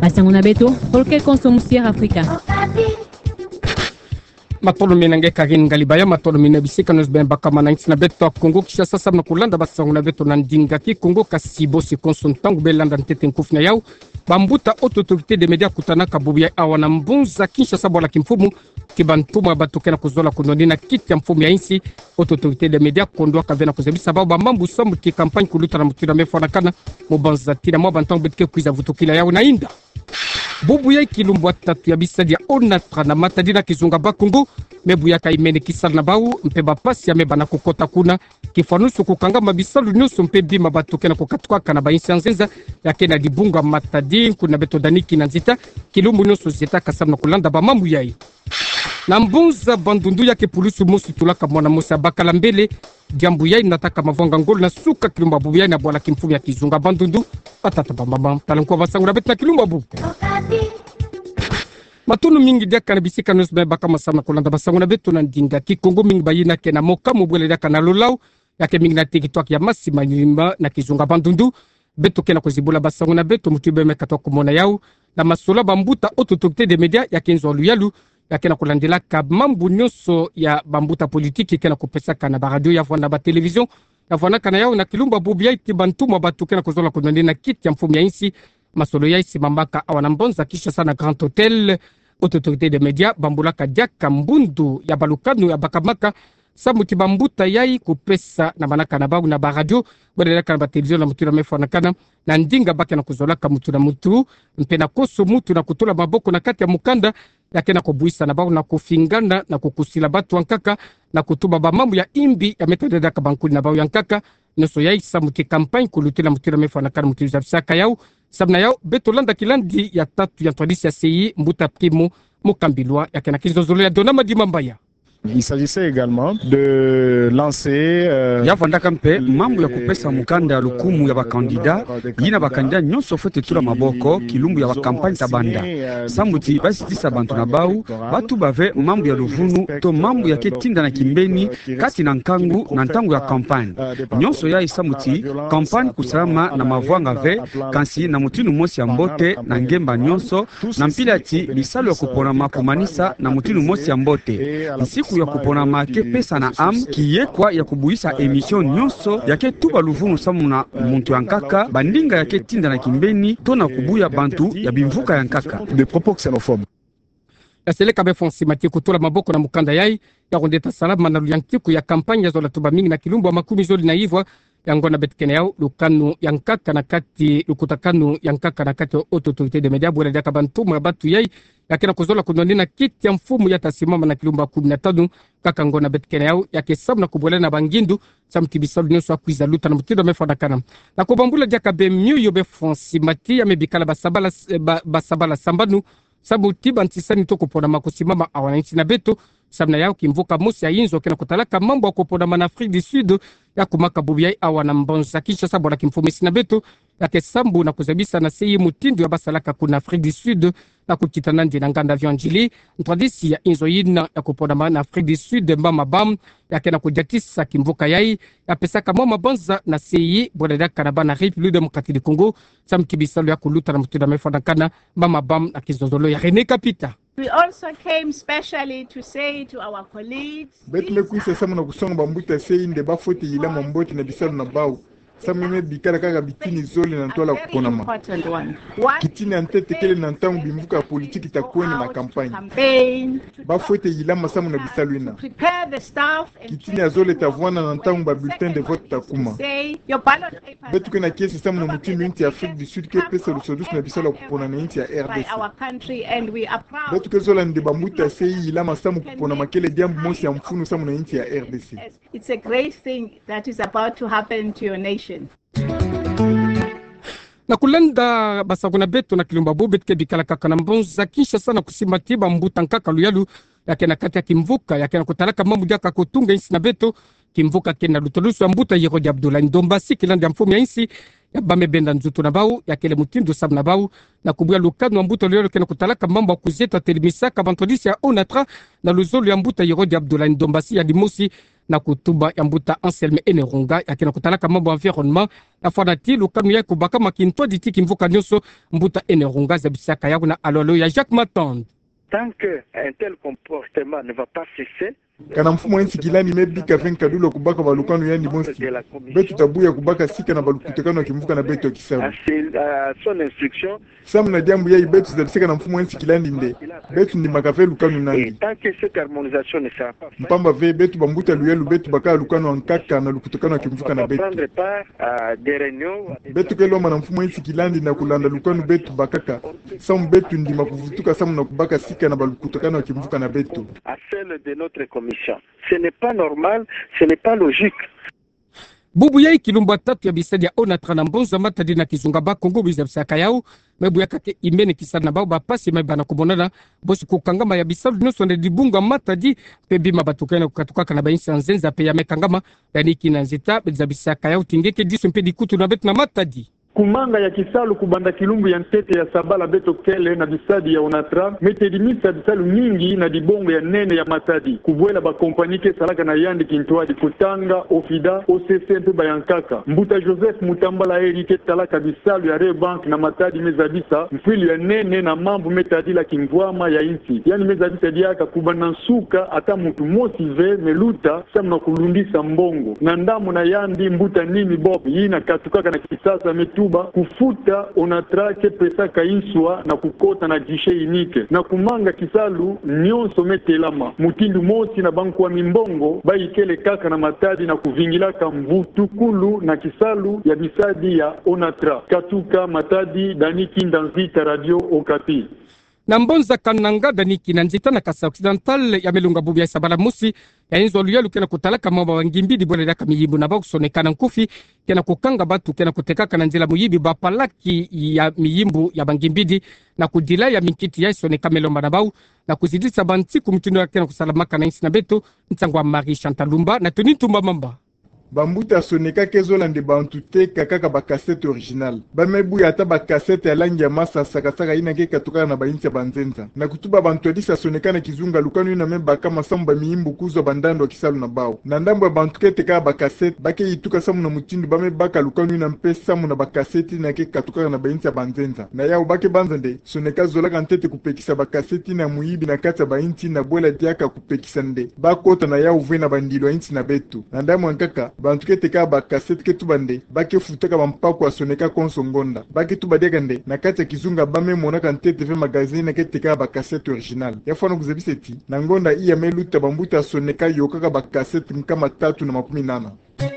Basanguna beto, polke konsomusier Afrika. Matolo minange karin galibaya matolo minabisika nos ben bakamana ntsina beto Kongo Kinshasa sabna kulanda basanguna beto nandinga ki Kongo kasibo si konsontangu belanda ntete nkufna yao bambuta autorité des médias kutana kabubia awana mbunza Kinshasa bola kimfumu kibantuma batokena kuzola kunonina kiti ya mfumu ya insi autorité des médias kondwa kavena kuzebisa baba mambu samu ki campagne kuluta na mutira mefona kana mubanza tina mwa bantangu betike kuiza vutukila yao na inda Bubuya kilumbu atatu ya bisadi ya onatra na matadina kizunga bakungu mebuya kaimene kisal na bau mpeba pasi ya meba na kukota kuna kifanusu kukanga mabisalu nyusu mpebi mabatuke na kukatuka na bainsi anzenza ya kena dibunga matadi kuna beto daniki na nzita kilumbu nyusu zeta kasam na kulanda ba mamu yai na mbunza bandundu ya kepulusu musu tulaka mwana musa bakala mbele jambu yai nataka mavonga ngolo na suka kilumba bubu yai na bwala kimfumu ya kizunga bandundu patata bambamba talankuwa vasangura betu na kilumba bubu matunu mingi dia kana bisika nos be baka masama kolanda basanguna betu na ndinga ki Kongo mingi bayina kena moka mubwele dia kana lolau yake mingi na tiktok ya masima nyimba na kizunga bandundu betu kena kuzibula basanguna betu mutibe mekato kumona yao na masola bambuta autorité des médias yake nzo luyalu yake na kulandela kabambu nyoso ya bambuta politiki kena kupesa kana ba radio ya vona ba television ya vona kana yao na kilumba bubia itibantuma batu kena kuzola kunandina kiti ya mfumu ya insi masolo ya isi mambaka awana mbonza kisha sana Grand Hotel autorité des médias bambulaka diaka mbundu ya balukanu ya bakamaka samuti bambuta yai kupesa na manaka na babu na ba radio bodelaka na ba television na mutu na mefona kana na ndinga baki na kuzolaka mutu na mutu mpena koso mutu na kutula maboko na kati ya mukanda yake na kubuisa na babu na kufingana na kukusila batu wankaka na kutuba ba mamu ya imbi ya metodeda ka bankuli na babu yankaka noso yai samuti campagne kulutila mutu na mefona kana mutu za bisaka yao sabna yao betolanda kilandi ya tatu ya tradisi ya CI mbuta primo mokambilwa yake na kizozolo ya donama dimambaya. Il s'agissait également de lancer yavanda kampe mambo ya kupesa mukanda ya lukumu ya bakandida yina bakandida nyonso fete tula maboko kilumbu ya bakampagne tabanda samuti basitisa bantu na bau batu bave mambo ya luvunu to mambo ya ketinda na kimbeni kati na nkangu na ntangu ya kampagne nyonso ya isamuti kampagne kusalama na mavwanga ve kansi na mutinu mosi ya mbote na ngemba nyonso na mpilati lisalo ya kuponama kumanisa na mutinu mosi ya mbote nsiku ya kupona make pesa na am kiyekwa ya kubuisa emission nyonso yake tuba luvunu samu na muntu yankaka bandinga yake tinda na kimbeni to na kubuya bantu ya bimvuka yankaka des propos xénophobes. Yaseleka befonsi mati kutola maboko na mukanda yai ya kondeta salama na luyantiku ya kampanya zola tuba mingi na kilumbu wa makumi zoli na hivwa yangona betkene yao lukanu yankaka na kati lukutakanu yankaka na kati autorité des médias bwela diaka bantumu ya batu yai yake na kuzola kunonina kiti ya mfumu ya tasimama na kilumba 15 kaka ngona betkene yao yake sabu na kubwela na bangindu samti bisalu nyoso akwiza luta na mutido mefada kana na kubambula diaka be miu yobe fonsi mati ya mebikala basabala sambanu sabu tiba ntisani to kupona makusimama awananchi na beto sabna yao kimvuka mosi ya inzo kena kutalaka mambo ya kupona mana Afrique du Sud ya kumaka bubiyai awana mbonza kisha sabu na kimfumisi na beto yake sambu na kuzabisa na seyi mutindu ya basalaka kuna Afrique du Sud na kukitana ndi na nganda vyanjili ntradisi ya inzo yina ya kupona mana Afrique du Sud mbama bam yake na kujatisa kimvuka yai ya pesaka mama bonza na seyi bodadaka na bana République démocratique du Congo sam kibisalu ya kuluta na mutida mefana kana mama bam na kizozolo ya René Kapita. We also came specially to say to our colleagues betle kuisa samu na kusonga bambuta sei nde bafote yila mamboti na bisalu na bau samu me bikala kaka bitini zoli na ntola kuponama kitini antete kele na ntangu bimvuka politiki takueni na kampanye bafote yila masamu na bisalu ina kitini azole tavwana na ntangu ba bulletin de vote takuma betu kena kiesi samu na mutinu inti ya Afrique du Sud ke pesa lusodus na bisalu kupona na inti ya RDC betu ke zola nde bambuta sei yila masamu kupona makele diambu mosi ya mfunu samu na inti ya RDC. It's a great thing that is about to happen to your nation. Na kulenda basaguna betu na kilumba bobet ke bikala kaka na mbonza kisha sana kusimatiba mbuta nkaka luyalu yake na kati ya kimvuka yake na kutalaka mamu diaka kutunga insi na beto kimvuka kena lutolusu ya mbuta Yerodi Abdoulaye Ndombasi kilanda ya mfumu ya insi ya bame benda nzutu na bau yake le mutindu sabu na bau na kubuya lukanu wa mbuta luyalu kena kutalaka mambo wa kuzeta telemisaka bantolisi ya onatra na luzolu ya mbuta Yerodi Abdoulaye Ndombasi ya limosi na kutuba ya mbuta Anselme Enerunga yakina kutalaka mambo environnement na fanati lukanu ya kubaka makinto ditiki mvuka nyonso mbuta Enerunga za bisaka ya na alolo ya Jacques Matande. Tant qu'un tel comportement ne va pas cesser, kana mfumo ensi kilani mebika venka dulo kubaka balukano yani monski betu tabuya kubaka sika na balukutekano kimvuka na betu kisama son instruction sam na jambo ya betu zalisika na mfumo ensi kilani nde betu ndi makafe lukano nandi tant que cette harmonisation ne sera pas mpamba ve betu bambuta luyelu betu baka lukano ankaka na lukutekano kimvuka na betu prendre part à des réunions betu keloma na mfumo ensi kilani na kulanda lukano betu bakaka sam betu ndi makuvutuka sam na kubaka sika na balukutekano kimvuka na betu à celle de notre commission. Ce n'est pas normal, ce n'est pas logique. Bubu yai kilumba tatu ya bisadi ya Onatra na Mbonza Matadi na Kizunga ba Kongo bizabisaka yao mebu ya kake imene kisana bao bapasi mebana kubonana bosi kukangama ya bisadu nyonso nde dibunga Matadi pe bima batukana kukatukaka na bainsa nzenza pe ya mekangama yani kinanzita bizabisaka yao tingeke diso mpe dikutu na betu na Matadi. Kumanga ya Kisalu kubanda kilumbu ya ntete ya Sabala beto kele na bisadi ya Onatra metedimisa bisalu nyingi na dibongo ya nene ya Matadi kuvuela ba kompanike salaka na yandi kintoadi kutanga ofida OCC mpe bayankaka mbuta Joseph Mutambala erite talaka bisalu ya Rebank na Matadi mezabisa mfili ya nene na mambu metadi la kimvwama ya inti yani mezabisa diaka kubanda nsuka ata mutu motive meluta samna kulundisa mbongo na ndamu na yandi mbuta nimi bob yina katukaka na kisasa metu kufuta Onatra ke pesa kainswa na kukota na gishe inike na kumanga Kisalu nyonso metelama mutindu mosi na banku wa mimbongo baikele kaka na Matadi na kuvingilaka mvutu kulu na Kisalu ya bisadi ya Onatra katuka Matadi Dani Kindanzita Radio Okapi na Mbonza Kananga Dani Kinanzita na Kasa Occidental ya melunga bubu ya Sabala Musi ya inzo luyelu kena kutalaka mamba wangimbi di bole daka miyibu na bako sonekana nkufi kena kukanga batu kena kutekaka na nzila muyibi bapalaki ya miyimbu ya bangimbidi na kudila ya minkiti ya soneka melomba na bau na kuzidisa banti kumitindo ya kena kusalamaka na insi na beto ntangwa Marie Chantalumba na Tunitumba Mamba. Bambuta soneka kezola nde bantute kaka ba cassette original bamebu ya ta ba cassette ya langi ya masa saka ina ke katuka na bainti ya banzenza na kutuba bantu adisa soneka na kizunga lukanu ina memba kama samba miimbu kuzo bandando Kisalu na bao na ndambo ya bantu ke teka ba cassette bake ituka samu na mutindu bamebaka lukanu ina mpesa mu na ba cassette na ke katuka na bainti ya banzenza na yao bake banzande soneka zola kantete kupekisa ba cassette na muibi na kata bainti na bola diaka kupekisa nde bakota na yao vena bandilo inti na betu na ndamo nkaka bantu ke teka ba cassette ke tubande bake futaka bampako asoneka konsongonda bake tubadeka nde na kati ya kizunga bame mona kante TV magazine ke teka ba cassette original yafano kuzebiseti na ngonda iya meluta bambuta asoneka yokaka ba cassette nkama 380.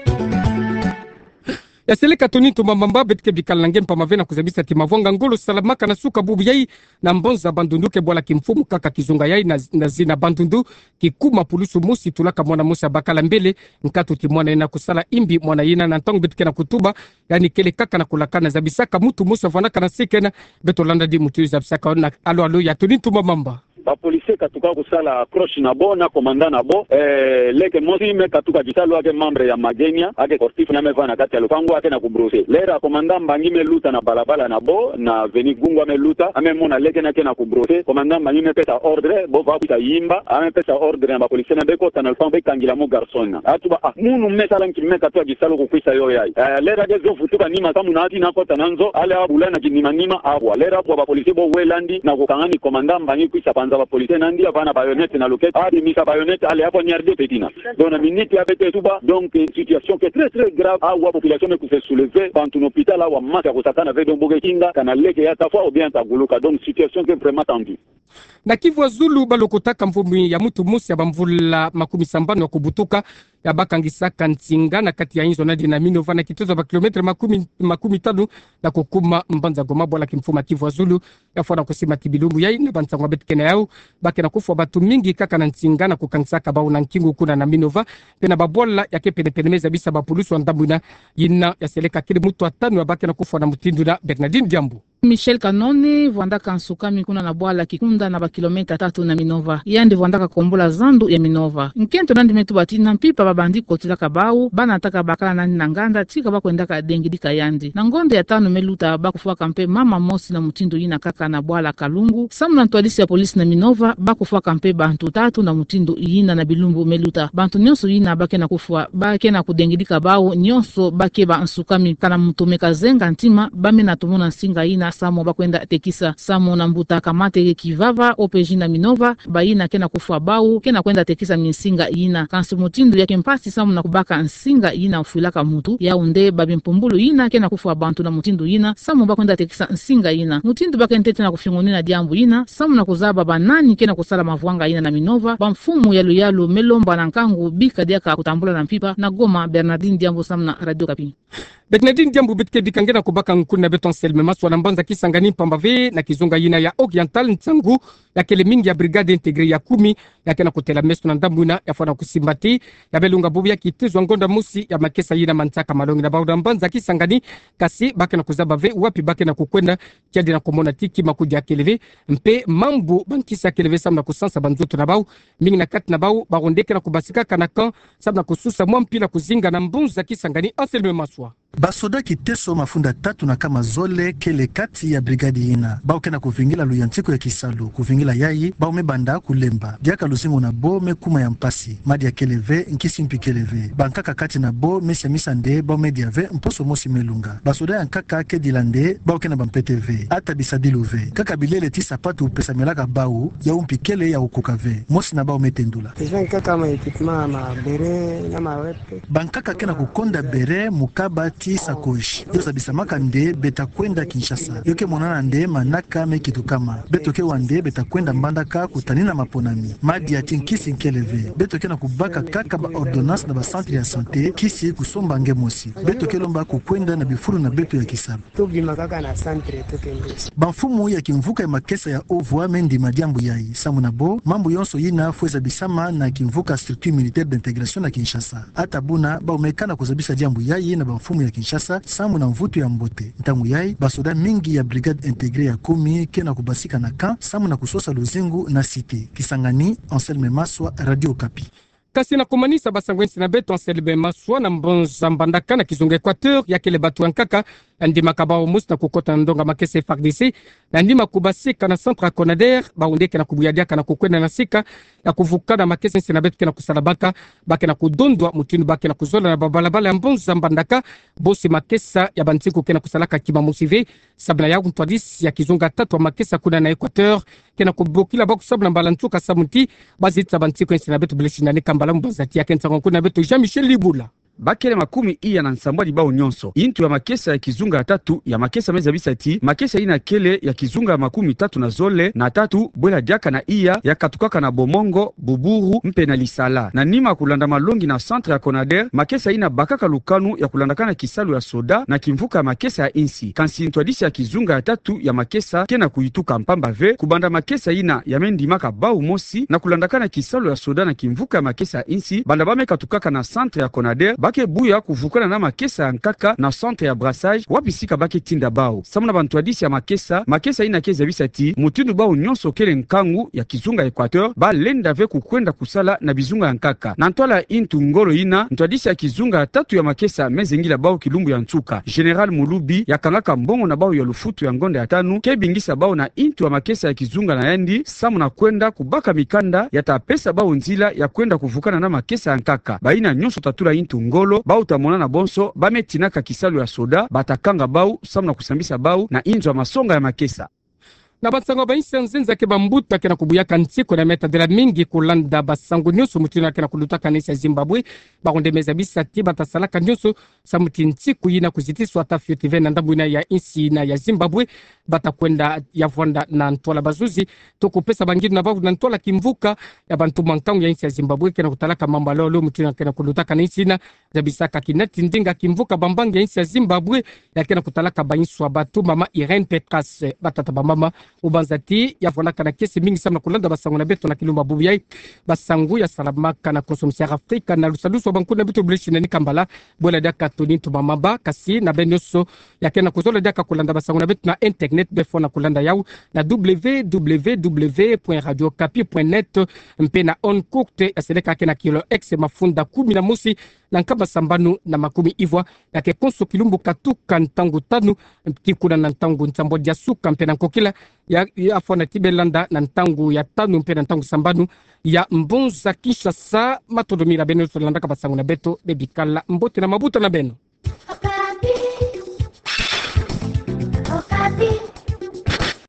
Ya seleka Tunitu Mamba betike bikalange mpamave na kuzabisa timavonga ngolo salamaka na suka bubu yai na Mbonza bandundu ke bola kimfumu kaka kizunga yai na zina bandundu kikuma pulusu musi tulaka mwana musa bakala mbele nkatu timwana ina kusala imbi mwana ina na ntangu betike na kutuba yani kele kaka na kulakana zabisaka mutu musa vanaka na sekena betolanda di mutu zabisaka na alo ya Tunitu Mamba. Ba policier katuka kusala approche na bo na komanda na bo leke mosi me katuka Kisalu ake membre ya Magenia ake kortifu na mevana kati ya lupango ake na kubrose lera komanda mbangi me luta na balabala na bo na veni gungu ame luta ame mona leke na ke na kubrose komanda mbangi me pesa ordre bo va kuta yimba ame pesa ordre na ba policier na beko na lupango be kangila mo garçon atuba munu mesala nkime katuka Kisalu kukwisa yo yai lera de zo futuka nima samu na ati na kota nanzo ale abula na kinima nima abwa lera bo ba policier bo welandi na kukangani komanda mbangi kuisa panza ba policier nandi apana bayonete na loket adi misa bayonete ale hapo nyarde petina donc na minute avec tuba donc situation qui est très très grave à wa population me se soulever dans un hôpital là wa maka kusakana avec donc bogekinga kana leke ya tafa ou bien taguluka donc situation qui est vraiment tendue na Kivu Zulu balokotaka mvumi ya mutu musi ya bamvula makumi sambano ya kubutuka ya bakangisaka ntinga na kati ya inzo na Minova na kitozo ba kilometre makumi tanu na kukuma Mbanza Goma bola kimfuma Kivu Zulu ya fona kusima tibilumbu yai na bantangwa betkena yao bake na kufa batu mingi kaka na ntinga na kukangisaka ba una nkingu kuna na Minova pena babola yake penepenemeza bisa ba pulusu ndambuna yina ya seleka kile mutu atanu ya bake na kufa na mutindu na Bernardine Jambu. Michel Kanone Vwandaka Nsukami kuna na bwala kikunda na bakilometa 3 na Minova yande Vwandaka kombola zandu ya Minova nkento nandi metu batina mpipa babandi kotilaka bau bana ataka bakala nani na nganda tika bakwendaka dengidika yandi na ngonde ya 5 meluta bakufuwa kampe mama mosi na mutindo yina kaka na bwala Kalungu samu na ntwalisi ya polisi na Minova bakufuwa kampe bantu 3 na mutindo yina na Bilumbu meluta bantu nyonso yina bake na kufuwa bake na kudengidika bau nyonso bake ba Nsukami kana mtumeka zenga ntima bame na tumuna singa yina samo bakwenda tekisa samo na mbuta kamate kivava opeji na Minova bayina kena kufua bau kena kwenda tekisa minsinga yina kansu mutindo yake mpasi samo na kubaka nsinga yina ufilaka mutu yaunde babimpumbulu yina kena kufua bantu na mutindo yina samo bakwenda tekisa nsinga yina mutindo bakentete na kufingoni na diambu yina samo na kuzaba banani kena kusala mavuanga yina na Minova bamfumu yalu melomba na nkangu bika diaka kutambula na mpipa na Goma Bernardine Diambo samo na Radio Kapi. Bernardine Diambo bitke bikangena kubaka nkuna beton selme maswa na mbanza kisangani pambave na kizunga yina ya Oriental Ntsangu ya kele mingi ya brigade integre ya 10 ya kena kutela meso na ndambuna ya fana kusimbati ya belunga bubu ya kitezwa ngonda musi ya makesa yina mantaka malongi na bauda mbanza kisangani kasi bake na kuzabave wapi bake na kukwenda kiadi na komona tiki makudi ya keleve mpe mambu bankisa keleve samna kusansa banzoto na bau mingi na kati na bau barondeke na kubasika kanaka samna kususa mwampila kuzinga na mbunza kisangani anselme maswa basoda kiteso mafunda 3 na kama zole kele kati ya brigadi yina bao kena kuvingila luyantiko ya Kisalu kuvingila yayi bao mebanda kulemba diaka luzingo na bo mekuma ya mpasi madi ya keleve nkisi mpi keleve bankaka kati na bo mesi misande bao mediave mposo mosi melunga basoda ya nkaka kedilande bao kena bampeteve ata bisadiluve kaka bilele tisa patu upesa melaka bao ya umpikele ya ukukave mosi na bao metendula bankaka kena kukonda bere mukaba tisa kosh yosa bisamaka nde beta kwenda Kinshasa yoke monana nde manaka mekitu kama betoke wande beta kwenda mbandaka kutanina maponami madi ya tinkisi nkeleve betoke na kubaka kaka ba ordonnance na ba centre ya santé kisi kusomba ngemosi betoke lomba kukwenda na bifuru na beto ya Kisabu tobi makaka na centre toke ndesi bamfumu ya kimvuka ya makesa ya ovwa mendi madiambu yai samu na bo mambo yonso yina fweza bisama na kimvuka structure militaire d'intégration na Kinshasa atabuna ba umekana kuzabisa diambu yai na bamfumu ya Kinshasa samu na mvutu ya mbote ntangu yai basoda mingi ya brigade integre ya 10 kena kubasika na kan samu na kusosa luzingu na cité Kisangani Anselme Maswa Radio Kapi kasi na kumanisa basangwensi na beto Anselme Maswa na mbonza mbandaka na kizunga Equateur ya kele batu ankaka ndima kabao musi na kukota ndonga makese FARDC na ndima kubasika na centre Conader baundeke na kubuyadiaka na kukwenda na sika ya kuvukana makese nsi na betu kena kusalabaka bake na kudondwa mutinu bake na kuzola na babalabala ya mbonza mbandaka bosi makesa ya bantiku kena kusalaka kima musive sabna ya untwadisi ya kizunga 3 wa makesa kuna na Equateur kena kubukila baku sabna mbalantuka samuti bazita bantiku nsi na betu bilishindani kambala mbazati ya kensa kuna betu Jean-Michel Libula bakele makumi iya na nsambwa libao nyonso intu ya makesa ya kizunga 3 ya makesa meza bisati makesa ina kele ya kizunga ya makumi 3 na zole na 3 bwela diaka na iya ya katukaka na bomongo buburu mpe na lisala na nima kulanda malongi na centre ya Conader makesa ina bakaka lukanu ya kulandakana Kisalu ya soda na kimvuka ya makesa ya insi kansi intwadisi ya kizunga ya 3 ya makesa kena kuituka mpamba ve kubanda makesa ina ya mendi maka bau mosi na kulandakana Kisalu ya soda na kimvuka ya makesa ya insi banda bame katukaka na centre ya Conader bake buya kuvukana na makesa ya nkaka na centre ya brassage wapisika bake tinda bao samuna bantwadisi ya makesa ina keza bisati mutindu bao nyonso kele nkangu ya kizunga Equateur ba lenda ve kukwenda kusala na bizunga ya nkaka na ntwala intu ngolo ina ntwadisi ya kizunga 3 ya makesa mezengila bao kilumbu ya ntsuka General Mulubi ya kangaka mbongo na bao ya lufutu ya ngonde ya 5 kebingisa bao na intu ya makesa ya kizunga na yandi samuna kwenda kubaka mikanda ya tapesa bao nzila ya kwenda kuvukana na makesa ya nkaka baina nyonso tatula intu ngolo bau tamona na bonso bametinaka Kisalu ya soda batakanga bau samna kusambisa bau na inzo ya masonga ya makesa na basango bainsa nzenza ke bambuta kena kubuyaka ntiko na meta de la mingi kulanda basango nyusu mutina kena kulutaka nisi ya Zimbabwe baronde meza bisati batasalaka nyusu samuti ntiko yina kuzitiswa tafi yotive na ndambu ina ya insi na ya Zimbabwe batakwenda ya Rwanda na ntwala bazuzi toko pesa bangidu na bavu na ntwala kimvuka ya bantu mankangu ya insi ya Zimbabwe kena kutalaka mamba lolo mutina kena kulutaka nisi na zabisaka kinati ndinga kimvuka bambangi ya insi ya Zimbabwe ya kena kutalaka bainswa batu mama Irene Petras batata bamama ubanzati ya volaka na kesi mingi sana kulanda basangu na beto na kilumba bubiyai basangu ya salamaka na konsumsia Afrika na lusalusu banku na beto bleshi na nikambala bola daka toni to mamaba kasi na benyoso ya kena kuzola daka kulanda basangu na beto na internet befona kulanda yao na www.radiokapi.net mpe na on cookte aseleka ke na kilo x mafunda 11 na nkaba sambanu na makumi ivwa yake konso kilumbu katuka ntangu tanu kikuna na ntangu ntambo dia suka mpe na kokila ya fona tibelanda na ntangu ya tanu mpe na ntangu sambanu ya mbonza Kinshasa matodomira beno solanda kabasangu na beto bebikala mbote na mabuta na beno. Okapi.